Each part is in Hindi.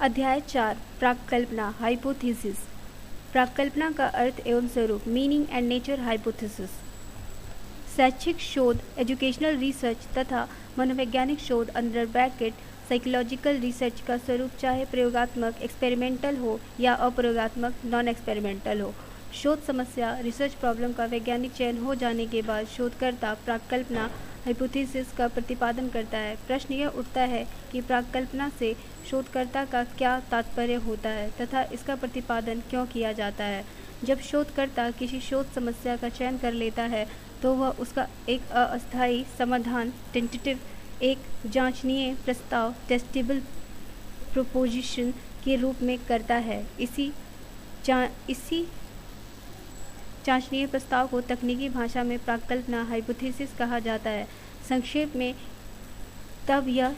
अध्याय 4 प्राक्कल्पना हाइपोथेसिस। प्राक्कल्पना का अर्थ एवं स्वरूप मीनिंग एंड नेचर हाइपोथेसिस। शैक्षिक शोध एजुकेशनल रिसर्च तथा मनोवैज्ञानिक शोध अंडर ब्रैकेट साइकोलॉजिकल रिसर्च का स्वरूप चाहे प्रयोगात्मक एक्सपेरिमेंटल हो या अप्रयोगात्मक नॉन एक्सपेरिमेंटल हो। शोध समस्या रिसर्च प्रॉब्लम का वैज्ञानिक चयन हो जाने के बाद शोधकर्ता प्राक्कल्पना हाइपोथेसिस का प्रतिपादन करता है। प्रश्न यह उठता है कि प्राक्कल्पना से शोधकर्ता का क्या तात्पर्य होता है तथा इसका प्रतिपादन क्यों किया जाता है। जब शोधकर्ता किसी शोध समस्या का चयन कर लेता है तो वह उसका एक अस्थायी समाधान टेंटेटिव एक जांचनीय प्रस्ताव टेस्टेबल प्रोपोजिशन के रूप में करता है। इसी जांचनीय प्रस्ताव को तकनीकी भाषा में प्राक्कल्पना हाइपोथेसिस कहा जाता है। संक्षेप में तब यह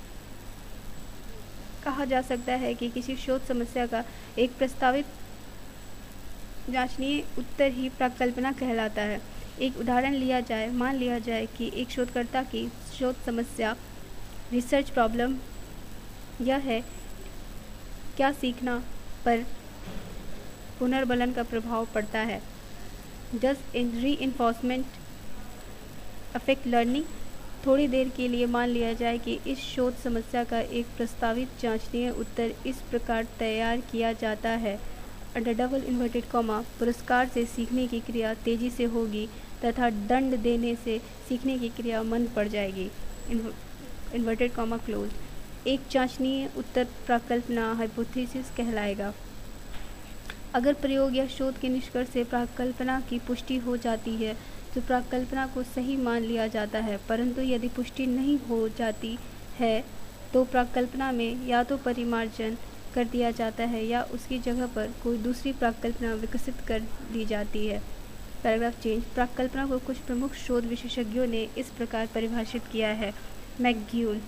कहा जा सकता है कि किसी शोध समस्या का एक प्रस्तावित जांचनीय उत्तर ही प्राक्कल्पना कहलाता है। एक उदाहरण लिया जाए, मान लिया जाए कि एक शोधकर्ता की शोध समस्या रिसर्च प्रॉब्लम यह है, क्या सीखना पर पुनर्बलन का प्रभाव पड़ता है। Does reinforcement affect learning? थोड़ी देर के लिए मान लिया जाए कि इस शोध समस्या का एक प्रस्तावित जांचनीय उत्तर इस प्रकार तैयार किया जाता है अंडर डबल इन्वर्टेड कॉमा, पुरस्कार से सीखने की क्रिया तेजी से होगी तथा दंड देने से सीखने की क्रिया मंद पड़ जाएगी इन्वर्टेड कॉमा क्लोज। एक जांचनीय उत्तर प्राक्कल्पना हाइपोथेसिस कहलाएगा। अगर प्रयोग या शोध के निष्कर्ष से प्राक्कल्पना की पुष्टि हो जाती है तो प्राक्कल्पना को सही मान लिया जाता है, परंतु यदि पुष्टि नहीं हो जाती है तो प्राक्कल्पना में या तो परिमार्जन कर दिया जाता है या उसकी जगह पर कोई दूसरी प्राक्कल्पना विकसित कर दी जाती है। Paragraph change. प्राक्कल्पना को कुछ प्रमुख शोध विशेषज्ञों ने इस प्रकार परिभाषित किया है। मैकग्यूल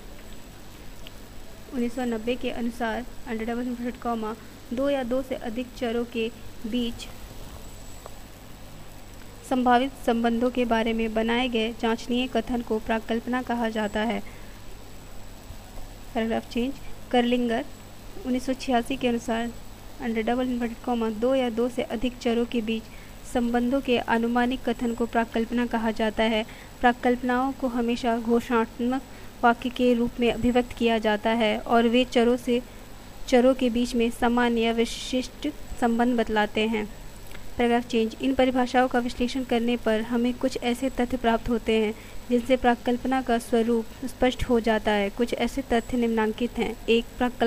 1990 के अनुसार अंडर डबल इन्वर्टेड कॉमा, दो या दो से अधिक चरों के बीच संभावित संबंधों के बारे में बनाए गए जांचनीय कथन को प्राक्कल्पना कहा जाता है। Paragraph change. कर्लिंगर 1986 के अनुसार अंडर डबल इन्वर्टेड कॉमा, दो या दो से अधिक चरों के बीच संबंधों के अनुमानिक कथन को प्राक्कल्पना कहा जाता है। प्राक्कल्पनाओं को हमेशा घोषणात्मक वाक्य के रूप में अभिव्यक्त किया जाता है और वे चरों के बीच में सामान्य या विशिष्ट संबंध बतलाते हैं। Paragraph change. इन परिभाषाओं का विश्लेषण करने पर हमें कुछ ऐसे तथ्य प्राप्त होते हैं जिनसे प्राक्कल्पना का स्वरूप स्पष्ट हो जाता है। कुछ ऐसे तथ्य निम्नलिखित हैं। एक,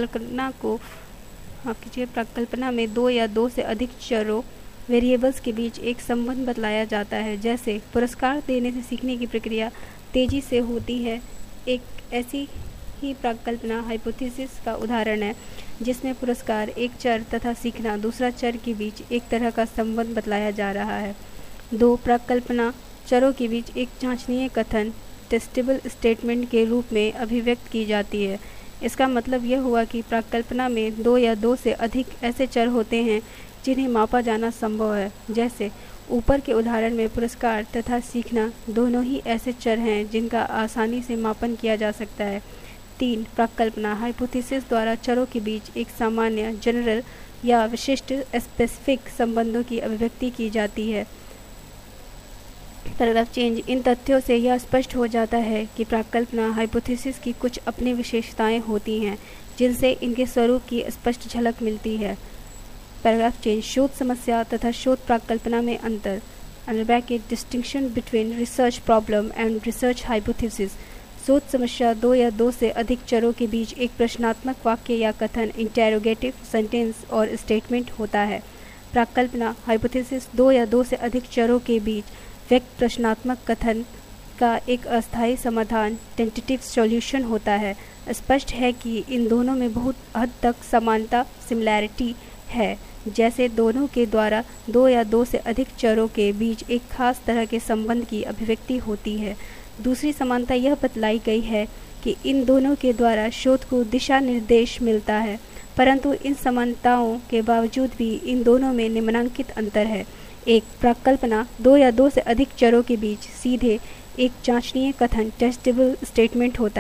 प्राक्कल्पना में दो या दो से अधिक चरों वेरिएबल्स के बीच एक संबंध बतलाया जाता है, जैसे पुरस्कार देने से सीखने की प्रक्रिया तेजी से होती है। एक ऐसी ही प्राक्कल्पना हाइपोथेसिस का उदाहरण है जिसमें पुरस्कार एक चर तथा सीखना दूसरा चर के बीच एक तरह का संबंध बतलाया जा रहा है। दो, प्राक्कल्पना चरों के बीच एक जांचनीय कथन टेस्टेबल स्टेटमेंट के रूप में अभिव्यक्त की जाती है। इसका मतलब यह हुआ कि प्राक्कल्पना में दो या दो से अधिक ऐसे चर होते हैं जिन्हें मापा जाना संभव है, जैसे ऊपर के उदाहरण में पुरस्कार तथा सीखना दोनों ही ऐसे चर हैं जिनका आसानी से मापन किया जा सकता है। तीन, प्राक्कल्पना हाइपोथेसिस द्वारा चरों के बीच एक सामान्य जनरल या विशिष्ट स्पेसिफिक संबंधों की अभिव्यक्ति की जाती है। Paragraph change. इन तथ्यों से यह स्पष्ट हो जाता है कि प्राक्कल्पना हाइपोथेसिस की कुछ अपनी विशेषताएं होती हैं जिनसे इनके स्वरूप की स्पष्ट झलक मिलती है। Paragraph change. शोध समस्या तथा शोध प्राक्कल्पना में अंतर under bracket distinction between research problem and research hypothesis. शोध समस्या दो या दो से अधिक चरों के बीच एक प्रश्नात्मक वाक्य या कथन इंटेरोगेटिव सेंटेंस और स्टेटमेंट होता है। प्राक्कल्पना हाइपोथेसिस दो या दो से अधिक चरों के बीच व्यक्त प्रश्नात्मक कथन का एक अस्थायी समाधान टेंटेटिव सॉल्यूशन होता है। स्पष्ट है कि इन दोनों में बहुत हद तक समानता सिमिलैरिटी है, जैसे दोनों के द्वारा दो या दो से अधिक चरों के बीच एक खास तरह के संबंध की अभिव्यक्ति होती है। दूसरी समानता यह बतलाई गई है कि इन दोनों के द्वारा शोध को दिशा निर्देश मिलता है, परंतु इन समानताओं के बावजूद भी इन दोनों में निम्नलिखित अंतर है। एक, प्राक्कल्पना दो या दो से अधिक चरों के बीच सीधे एक जांचनीय कथन टेस्टेबल स्टेटमेंट होता है,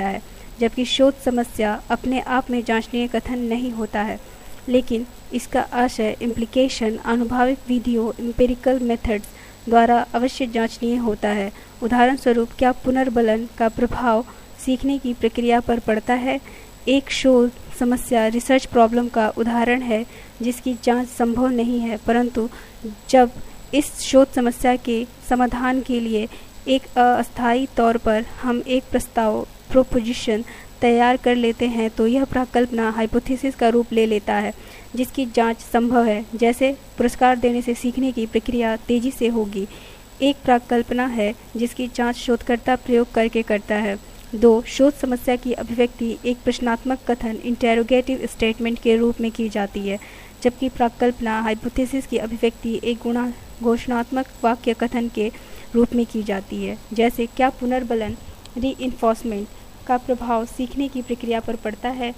जबकि शोध समस्या अपने आप में जांचनीय कथन नहीं होता है, लेकिन इसका आशय इम्प्लीकेशन आनुभाविक विधियों एम्पिरिकल मेथड्स द्वारा अवश्य जांचनीय होता है। उदाहरण स्वरूप, क्या पुनर्बलन का प्रभाव सीखने की प्रक्रिया पर पड़ता है? एक शोध समस्या रिसर्च प्रॉब्लम का उदाहरण है जिसकी जांच संभव नहीं है, परंतु जब इस शोध समस्या के समाधान के लिए एक अस्थायी तौर पर हम एक प्रस्ताव प्रोपोजिशन तैयार कर लेते हैं तो यह प्राकल्पना हाइपोथेसिस का रूप ले लेता है जिसकी जांच संभव है। जैसे पुरस्कार देने से सीखने की प्रक्रिया तेजी से होगी, एक प्राकल्पना है जिसकी जांच शोधकर्ता प्रयोग करके करता है। 2. शोध समस्या की अभिव्यक्ति एक प्रश्नात्मक कथन इंटेरोगेटिव स्टेटमेंट के रूप में की जाती है, जबकि प्राकल्पना हाइपोथेसिस की अभिव्यक्ति एक घोषणात्मक वाक्य कथन के रूप में की जाती है। जैसे, क्या पुनर्बलन रीइंफोर्समेंट का प्रभाव सीखने की प्रक्रिया पर पड़ता है?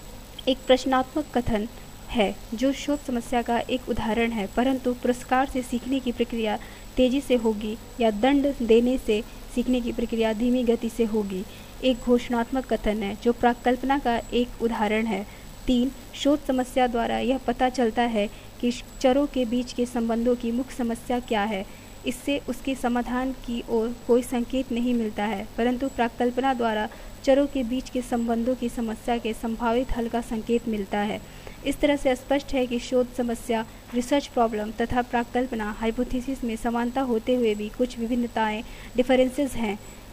एक प्रश्नात्मक कथन है जो शोध समस्या का एक उदाहरण है, परंतु पुरस्कार से सीखने की प्रक्रिया तेजी से होगी या दंड देने से सीखने की प्रक्रिया धीमी गति से होगी, एक घोषणात्मक कथन है जो प्राकल्पना का एक उदाहरण है। 3. शोध समस्या द्वारा यह पता चलता है कि चरों के बीच के संबंधों की मुख्य समस्या क्या है। इससे उसके समाधान की ओर कोई संकेत नहीं मिलता है, परंतु प्राकल्पना द्वारा चरों के बीच के संबंधों की समस्या के संभावित हल का संकेत मिलता है। इस तरह से स्पष्ट है कि शोध समस्या, रिसर्च प्रॉब्लम तथा प्राकल्पना हाइपोथेसिस में समानता होते हुए भी कुछ विभिन्नताएं डिफरेंसेस हैं।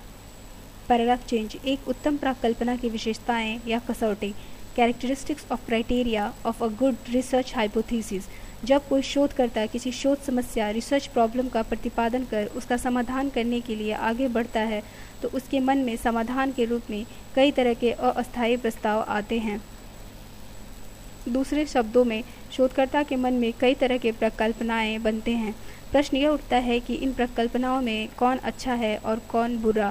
Paragraph change. एक उत्तम प्राकल्पना की विशेषताएं या कसौटी, characteristics of criteria of a good research hypothesis. जब कोई शोधकर्ता किसी शोध समस्या रिसर्च प्रॉब्लम का प्रतिपादन कर उसका समाधान करने के लिए आगे बढ़ता है तो उसके मन में समाधान के रूप में कई तरह के अस्थायी प्रस्ताव आते हैं। दूसरे शब्दों में, शोधकर्ता के मन में कई तरह के प्रकल्पनाएं बनते हैं। प्रश्न यह उठता है कि इन प्रकल्पनाओं में कौन अच्छा है और कौन बुरा।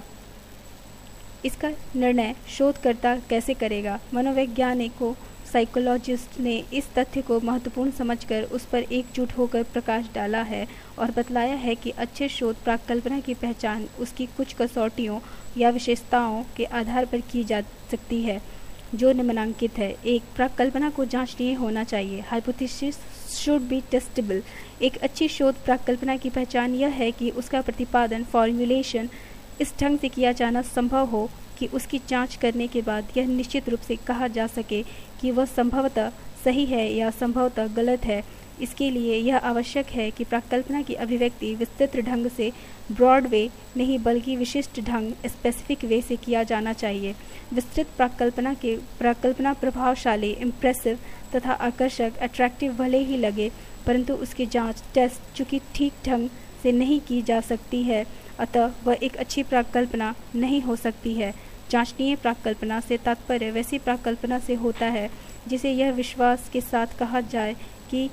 इसका निर्णय शोधकर्ता कैसे करेगा? मनोवैज्ञानिकों, साइकोलॉजिस्ट ने इस तथ्य को महत्वपूर्ण समझकर उस पर एकजुट होकर प्रकाश डाला है और बतलाया है कि अच्छे शोध प्राकल्पना की पहचान उसकी कुछ कसौटियों या विशेषताओं के आधार पर की जा सकती है जो निम्नलिखित है। 1. प्राकल्पना को जांचनीय होना चाहिए। Hypothesis should be testable. एक अच्छी शोध प्राकल्पना की पहचान यह है कि उसका प्रतिपादन फॉर्मुलेशन इस ढंग से किया जाना संभव हो कि उसकी जांच करने के बाद यह निश्चित रूप से कहा जा सके कि वह संभवतः सही है या संभवतः गलत है। इसके लिए यह आवश्यक है कि प्राकल्पना की अभिव्यक्ति विस्तृत ढंग से, ब्रॉड वे नहीं बल्कि विशिष्ट ढंग, स्पेसिफिक वे से किया जाना चाहिए। विस्तृत प्राकल्पना प्रभावशाली, इम्प्रेसिव तथा आकर्षक, अट्रैक्टिव भले ही लगे, परंतु उसकी जांच टेस्ट चूँकि ठीक ढंग से नहीं की जा सकती है, अतः वह एक अच्छी प्राकल्पना नहीं हो सकती है। जांचनीय प्राकल्पना से तात्पर्य वैसी प्राकल्पना से होता है जिसे यह विश्वास के साथ कहा जाए कि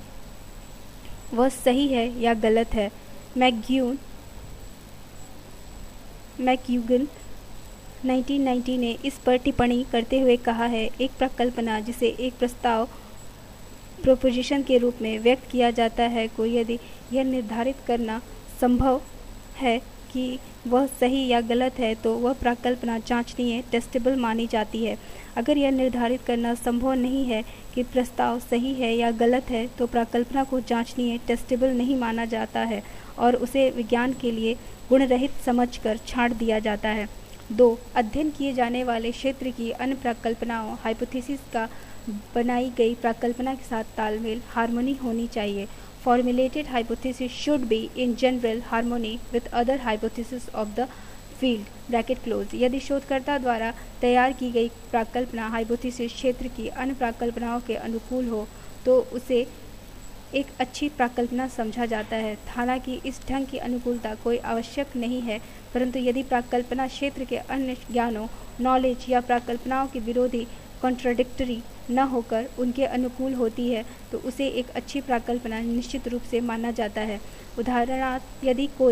वह सही है या गलत है। मैक्यूगन 1990 ने इस पर टिप्पणी करते हुए कहा है, एक प्राकल्पना जिसे एक प्रस्ताव प्रोपोजिशन के रूप में व्यक्त किया जाता है को यदि यह निर्धारित करना संभव है कि वह सही या गलत है तो वह प्राकल्पना जांचनीय, टेस्टेबल मानी जाती है। अगर यह निर्धारित करना संभव नहीं है कि प्रस्ताव सही है या गलत है तो प्राकल्पना को जांचनीय, टेस्टेबल नहीं माना जाता है और उसे विज्ञान के लिए गुणरहित समझकर छांट दिया जाता है। 2. अध्ययन किए जाने वाले क्षेत्र की अन्य प्राकल्पनाओं, हाइपोथेसिस का बनाई गई प्राकल्पना के साथ तालमेल, हार्मनी होनी चाहिए। Formulated hypothesis should be in general harmony with other hypotheses of the field (bracket close). यदि शोधकर्ता द्वारा तैयार की गई प्राकल्पना हाइपोथेसिस क्षेत्र की अन्य प्राकल्पनाओं के अनुकूल हो तो उसे एक अच्छी प्राकल्पना समझा जाता है। हालांकि इस ढंग की अनुकूलता कोई आवश्यक नहीं है, परंतु यदि प्राकल्पना क्षेत्र के अन्य ज्ञानों, नॉलेज या प्राकल्पनाओं के विरोधी, कॉन्ट्राडिक्टरी न होकर उनके अनुकूल होती है तो उसे एक अच्छी प्राकल्पना निश्चित रूप से माना जाता है। उदाहरणार्थ, यदि कोई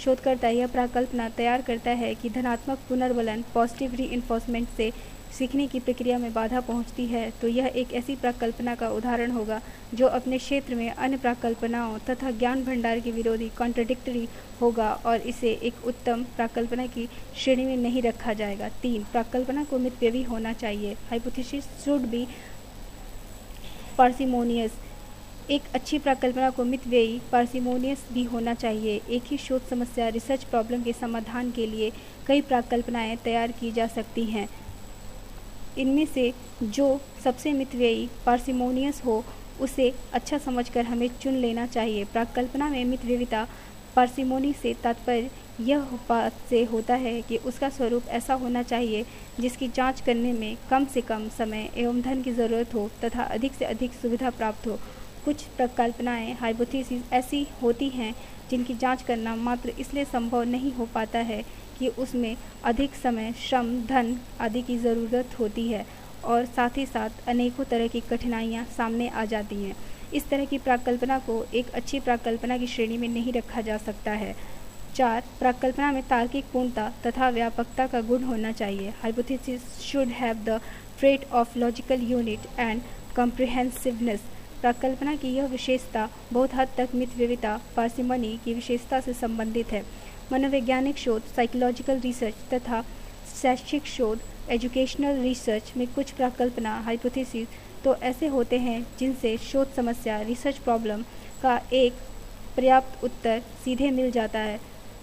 शोधकर्ता यह प्राकल्पना तैयार करता है कि धनात्मक पुनर्वलन पॉजिटिव रीइंफोर्समेंट से सीखने की प्रक्रिया में बाधा पहुंचती है, तो यह एक ऐसी प्राकल्पना का उदाहरण होगा जो अपने क्षेत्र में अन्य प्राकल्पनाओं तथा ज्ञान भंडार के विरोधी कॉन्ट्रडिक्टरी होगा और इसे एक उत्तम प्राकल्पना की श्रेणी में नहीं रखा जाएगा। 3. प्राकल्पना को मितव्ययी होना चाहिए। Hypothesis should be parsimonious. एक अच्छी प्राकल्पना को मितव्ययी पार्सिमोनियस भी होना चाहिए। एक ही शोध समस्या रिसर्च प्रॉब्लम के समाधान के लिए कई प्राकल्पनाएं तैयार की जा सकती हैं। इनमें से जो सबसे मितव्ययी पार्सिमोनियस हो उसे अच्छा समझकर हमें चुन लेना चाहिए। प्राकल्पना में मितव्ययिता पार्सिमोनी से तात्पर्य यह बात से होता है कि उसका स्वरूप ऐसा होना चाहिए जिसकी जांच करने में कम से कम समय एवं धन की ज़रूरत हो तथा अधिक से अधिक सुविधा प्राप्त हो। कुछ प्रकल्पनाएं हाइपोथेसिस ऐसी होती हैं जिनकी जांच करना मात्र इसलिए संभव नहीं हो पाता है कि उसमें अधिक समय, श्रम, धन आदि की ज़रूरत होती है और साथ ही साथ अनेकों तरह की कठिनाइयां सामने आ जाती हैं। इस तरह की प्राकल्पना को एक अच्छी प्राकल्पना की श्रेणी में नहीं रखा जा सकता है। 4. प्राकल्पना में तार्किक पूर्णता तथा व्यापकता का गुण होना चाहिए। Hypothesis should have the trait of logical unit and comprehensiveness. प्राकल्पना की यह विशेषता बहुत हद तक मितव्ययिता पार्सिमनी की विशेषता से संबंधित है। मनोवैज्ञानिक शोध, साइकोलॉजिकल रिसर्च तथा शैक्षिक शोध, एजुकेशनल रिसर्च में कुछ प्राकल्पना हाइपोथेसिस तो ऐसे होते हैं जिनसे शोध समस्या रिसर्च प्रॉब्लम का एक पर्याप्त उत्तर सीधे मिल जाता है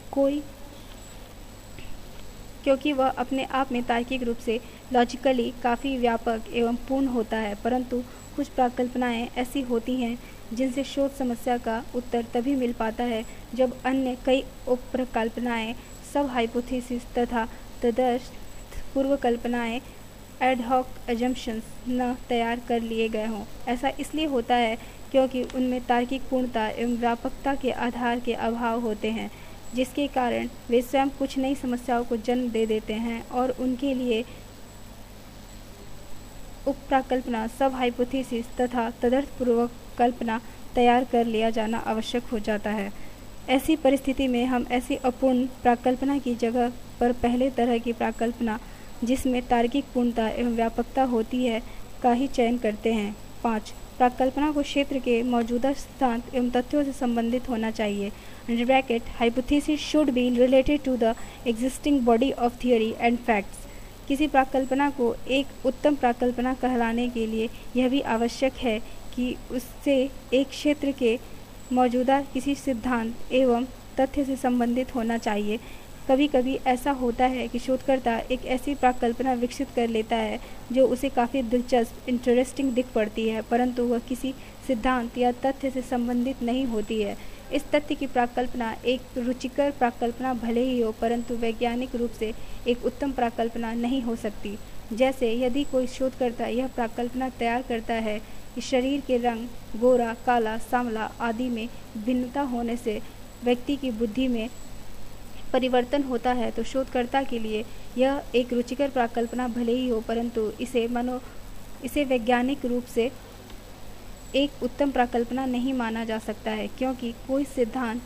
क्योंकि वह अपने आप में तार्किक रूप से लॉजिकली काफ़ी व्यापक एवं पूर्ण होता है। परंतु कुछ प्राकल्पनाएं ऐसी होती हैं जिनसे शोध समस्या का उत्तर तभी मिल पाता है जब अन्य कई उप प्रकल्पनाएं, सब हाइपोथेसिस तथा तदर्थ पूर्वकल्पनाएं एड हॉक अजम्पशंस न तैयार कर लिए गए हों। ऐसा इसलिए होता है क्योंकि उनमें तार्किक पूर्णता एवं व्यापकता के आधार के अभाव होते हैं, जिसके कारण वे स्वयं कुछ नई समस्याओं को जन्म दे देते हैं और उनके लिए उपप्राकल्पना, सब हाइपोथेसिस तथा तदर्थ पूर्वक कल्पना तैयार कर लिया जाना आवश्यक हो जाता है। ऐसी परिस्थिति में हम ऐसी अपूर्ण प्राकल्पना की जगह पर पहले तरह की प्राकल्पना जिसमें तार्किक पूर्णता एवं व्यापकता होती है का ही चयन करते हैं। 5. प्राकल्पना को क्षेत्र के मौजूदा सिद्धांत एवं तथ्यों से संबंधित होना चाहिए। Under bracket hypothesis should be related to the existing body of theory and facts. किसी प्राकल्पना को एक उत्तम प्राकल्पना कहलाने के लिए यह भी आवश्यक है कि उससे एक क्षेत्र के मौजूदा किसी सिद्धांत एवं तथ्य से संबंधित होना चाहिए। कभी कभी ऐसा होता है कि शोधकर्ता एक ऐसी प्राकल्पना विकसित कर लेता है जो उसे काफ़ी दिलचस्प, इंटरेस्टिंग दिख पड़ती है, परंतु वह किसी सिद्धांत या तथ्य से संबंधित नहीं होती है। इस तथ्य की प्राकल्पना एक रुचिकर प्राकल्पना भले ही हो, परंतु वैज्ञानिक रूप से एक उत्तम प्राकल्पना नहीं हो सकती। जैसे यदि कोई शोधकर्ता यह प्राकल्पना तैयार करता है कि शरीर के रंग गोरा, काला, सांवला आदि में भिन्नता होने से व्यक्ति की बुद्धि में परिवर्तन होता है, तो शोधकर्ता के लिए यह एक रुचिकर प्राकल्पना भले ही हो, परंतु इसे वैज्ञानिक रूप से एक उत्तम प्राकल्पना नहीं माना जा सकता है, क्योंकि कोई सिद्धांत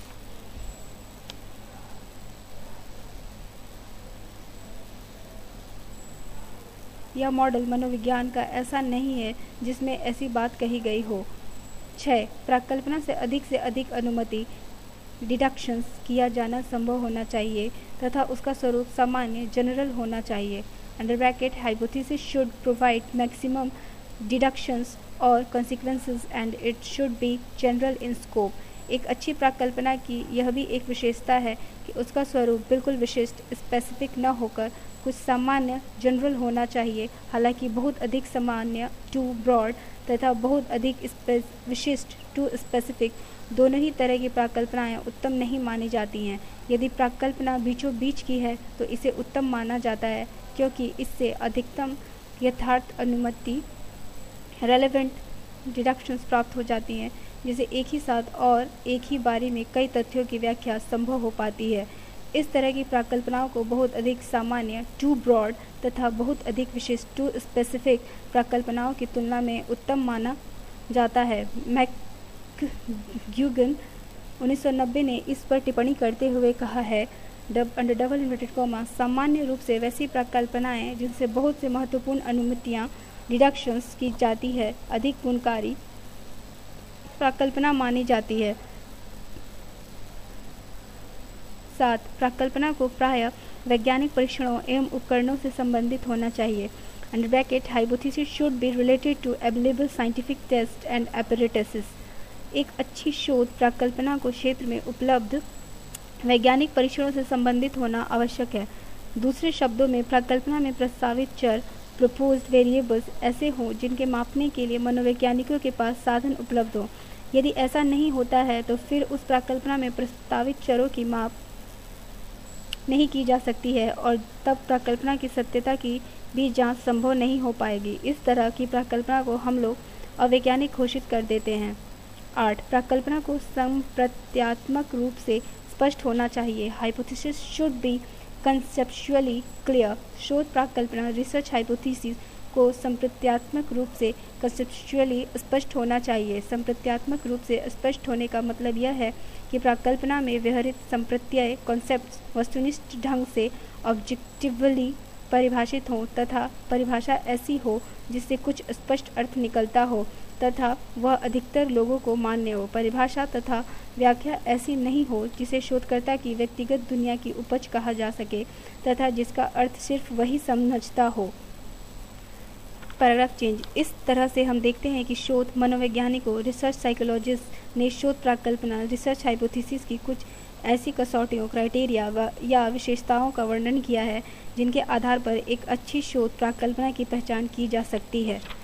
या मॉडल मनोविज्ञान का ऐसा नहीं है जिसमें ऐसी बात कही गई हो। 6. प्राकल्पना से अधिक अनुमति डिडक्शंस किया जाना संभव होना चाहिए तथा उसका स्वरूप सामान्य जनरल होना चाहिए। Under bracket hypothesis should provide maximum deductions और consequences and it should be general in scope. एक अच्छी प्राकल्पना की यह भी एक विशेषता है कि उसका स्वरूप बिल्कुल विशिष्ट, स्पेसिफिक न होकर कुछ सामान्य, जनरल होना चाहिए। हालांकि बहुत अधिक सामान्य टू ब्रॉड तथा बहुत अधिक विशिष्ट टू स्पेसिफिक दोनों ही तरह की प्राकल्पनाएं उत्तम नहीं मानी जाती हैं। यदि प्राकल्पना बीचों बीच की है तो इसे उत्तम माना जाता है, क्योंकि इससे अधिकतम यथार्थ अनुमति रेलेवेंट डिडक्शंस प्राप्त हो जाती हैं, जिसे एक ही साथ और एक ही बारी में कई तथ्यों की व्याख्या संभव हो पाती है। इस तरह की प्राकल्पनाओं को बहुत अधिक सामान्य टू ब्रॉड तथा बहुत अधिक विशिष्ट टू स्पेसिफिक प्राकल्पनाओं की तुलना में उत्तम माना जाता है। मैकग्यूगन 1990 ने इस पर टिप्पणी करते हुए कहा है, अंडर डबल इन्वर्टेड कॉमा, सामान्य रूप से वैसी प्रकल्पनाएं जिनसे बहुत से महत्वपूर्ण अनुमतियां डिडक्शंस की जाती है अधिक गुणकारी प्रकल्पना मानी जाती है। 7. प्रकल्पना को प्रायः वैज्ञानिक परीक्षणों एवं उपकरणों से संबंधित होना चाहिए। Under bracket, hypothesis should be related to available scientific test and apparatuses. एक अच्छी शोध प्रकल्पना को क्षेत्र में उपलब्ध वैज्ञानिक परीक्षणों से संबंधित होना आवश्यक है। दूसरे शब्दों में, प्रकल्पना में प्रस्तावित चर प्रपोज्ड वेरिएबल्स ऐसे हों जिनके मापने के लिए मनोवैज्ञानिकों के पास साधन उपलब्ध हों। यदि ऐसा नहीं होता है तो फिर उस प्रकल्पना में प्रस्तावित चरों की माप नहीं की जा सकती है और तब प्रकल्पना की सत्यता की भी जांच संभव नहीं हो पाएगी। इस तरह की प्रकल्पना को हम लोग अवैज्ञानिक घोषित कर देते हैं। 8. प्रकल्पना को संप्रत्यात्मक रूप से स्पष्ट होना चाहिए। Hypothesis should be conceptually clear. शोध प्रकल्पना रिसर्च हाइपोथेसिस को संप्रत्यात्मक रूप से कंसेप्चुअली स्पष्ट होना चाहिए। संप्रत्यात्मक रूप से स्पष्ट होने का मतलब यह है कि प्रकल्पना में व्यवहृत संप्रत्यय कॉन्सेप्ट वस्तुनिष्ठ ढंग से ऑब्जेक्टिवली परिभाषित हों तथा परिभाषा ऐसी हो जिससे कुछ स्पष्ट अर्थ निकलता हो तथा वह अधिकतर लोगों को मान्य हो। परिभाषा तथा व्याख्या ऐसी नहीं हो जिसे शोधकर्ता की व्यक्तिगत दुनिया की उपज कहा जा सके तथा जिसका अर्थ सिर्फ वही समझता हो। Paragraph change. इस तरह से हम देखते हैं कि शोध मनोवैज्ञानिकों, रिसर्च साइकोलॉजिस्ट ने शोध प्रकल्पना, रिसर्च हाइपोथेसिस की कुछ ऐसी कसौटियों, क्राइटेरिया या विशेषताओं का वर्णन किया है जिनके आधार पर एक अच्छी शोध प्रकल्पना की पहचान की जा सकती है।